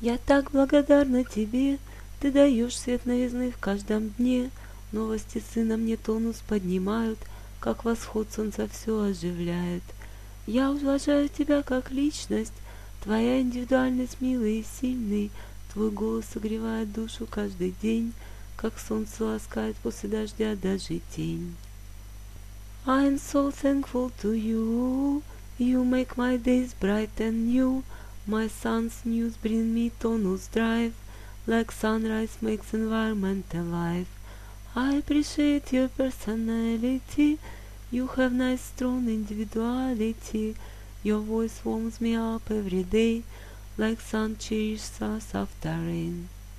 Я так благодарна тебе, ты даешь свет новизны в каждом дне. Новости сына мне тонус поднимают, как восход солнца все оживляет. Я уважаю тебя как личность, твоя индивидуальность милый и сильный, твой голос согревает душу каждый день, как солнце ласкает после дождя даже тень. I am so thankful to you, you make my days bright and new. My son's news bring me tonus drive, like sunrise makes environment alive. I appreciate your personality, you have nice strong individuality. Your voice warms me up every day, like sun cheers us after rain.